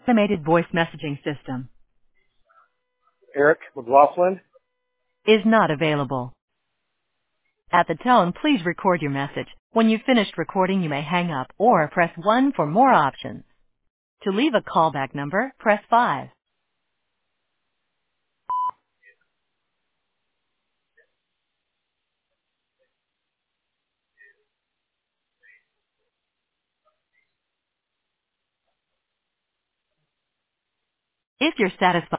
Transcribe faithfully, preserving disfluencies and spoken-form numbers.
Automated voice messaging system Eric McLaughlin. is not available. At the tone, please record your message. When you've finished recording, you may hang up or press one for more options. To leave a callback number, press five. If you're satisfied